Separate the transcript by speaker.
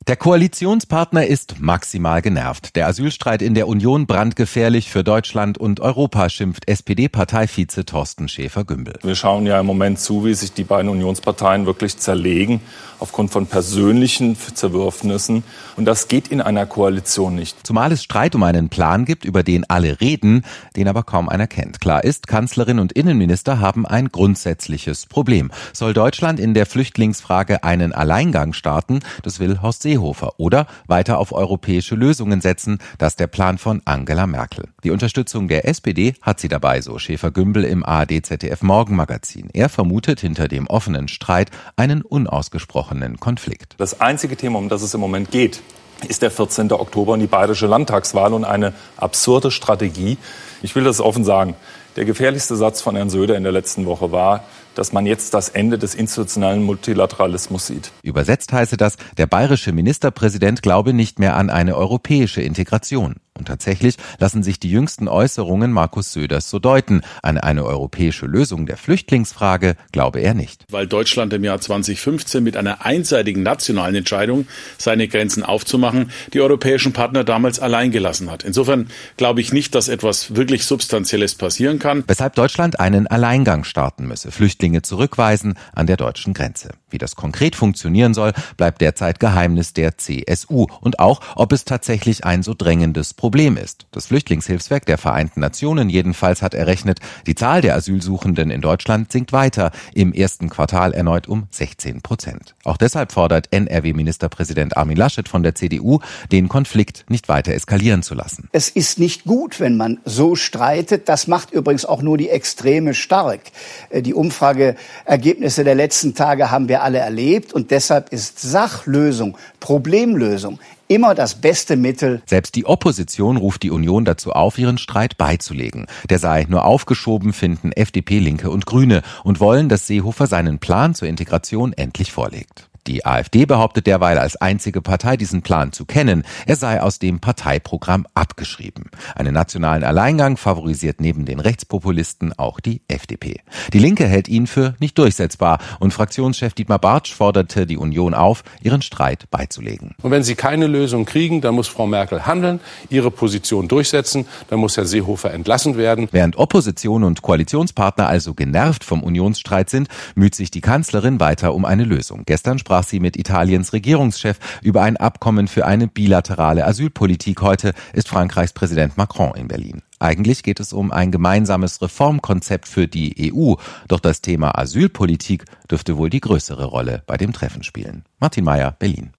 Speaker 1: Der Koalitionspartner ist maximal genervt. Der Asylstreit in der Union brandgefährlich für Deutschland und Europa, schimpft SPD-Parteivize Thorsten Schäfer-Gümbel.
Speaker 2: Wir schauen ja im Moment zu, wie sich die beiden Unionsparteien wirklich zerlegen, aufgrund von persönlichen Zerwürfnissen. Und das geht in einer Koalition nicht.
Speaker 1: Zumal es Streit um einen Plan gibt, über den alle reden, den aber kaum einer kennt. Klar ist, Kanzlerin und Innenminister haben ein grundsätzliches Problem. Soll Deutschland in der Flüchtlingsfrage einen Alleingang starten? Das will Horst Seehofer. Oder weiter auf europäische Lösungen setzen, das ist der Plan von Angela Merkel. Die Unterstützung der SPD hat sie dabei, so Schäfer-Gümbel im ARD-ZDF-Morgenmagazin. Er vermutet hinter dem offenen Streit einen unausgesprochenen Konflikt.
Speaker 2: Das einzige Thema, um das es im Moment geht, ist der 14. Oktober und die bayerische Landtagswahl und eine absurde Strategie. Ich will das offen sagen. Der gefährlichste Satz von Herrn Söder in der letzten Woche war, dass man jetzt das Ende des institutionellen Multilateralismus sieht.
Speaker 1: Übersetzt heiße das, der bayerische Ministerpräsident glaube nicht mehr an eine europäische Integration. Und tatsächlich lassen sich die jüngsten Äußerungen Markus Söders so deuten. An eine europäische Lösung der Flüchtlingsfrage glaube er nicht.
Speaker 3: Weil Deutschland im Jahr 2015 mit einer einseitigen nationalen Entscheidung, seine Grenzen aufzumachen, die europäischen Partner damals allein gelassen hat. Insofern glaube ich nicht, dass etwas wirklich Substanzielles passieren kann.
Speaker 1: Weshalb Deutschland einen Alleingang starten müsse, Flüchtlinge zurückweisen an der deutschen Grenze. Wie das konkret funktionieren soll, bleibt derzeit Geheimnis der CSU. Und auch, ob es tatsächlich ein so drängendes Problem ist. Das Flüchtlingshilfswerk der Vereinten Nationen jedenfalls hat errechnet, die Zahl der Asylsuchenden in Deutschland sinkt weiter, im ersten Quartal erneut um 16%. Auch deshalb fordert NRW-Ministerpräsident Armin Laschet von der CDU, den Konflikt nicht weiter eskalieren zu lassen.
Speaker 4: Es ist nicht gut, wenn man so streitet. Das macht übrigens auch nur die Extreme stark. Die Umfrageergebnisse der letzten Tage haben wir alle erlebt und deshalb ist Sachlösung, Problemlösung immer das beste Mittel.
Speaker 1: Selbst die Opposition ruft die Union dazu auf, ihren Streit beizulegen. Der sei nur aufgeschoben, finden FDP, Linke und Grüne und wollen, dass Seehofer seinen Plan zur Integration endlich vorlegt. Die AfD behauptet derweil als einzige Partei diesen Plan zu kennen. Er sei aus dem Parteiprogramm abgeschrieben. Einen nationalen Alleingang favorisiert neben den Rechtspopulisten auch die FDP. Die Linke hält ihn für nicht durchsetzbar und Fraktionschef Dietmar Bartsch forderte die Union auf, ihren Streit beizulegen.
Speaker 5: Und wenn sie keine Lösung kriegen, dann muss Frau Merkel handeln, ihre Position durchsetzen, dann muss Herr Seehofer entlassen werden.
Speaker 1: Während Opposition und Koalitionspartner also genervt vom Unionsstreit sind, müht sich die Kanzlerin weiter um eine Lösung. Gestern sprach sie mit Italiens Regierungschef über ein Abkommen für eine bilaterale Asylpolitik. Heute ist Frankreichs Präsident Macron in Berlin. Eigentlich geht es um ein gemeinsames Reformkonzept für die EU. Doch das Thema Asylpolitik dürfte wohl die größere Rolle bei dem Treffen spielen. Martin Mayer, Berlin.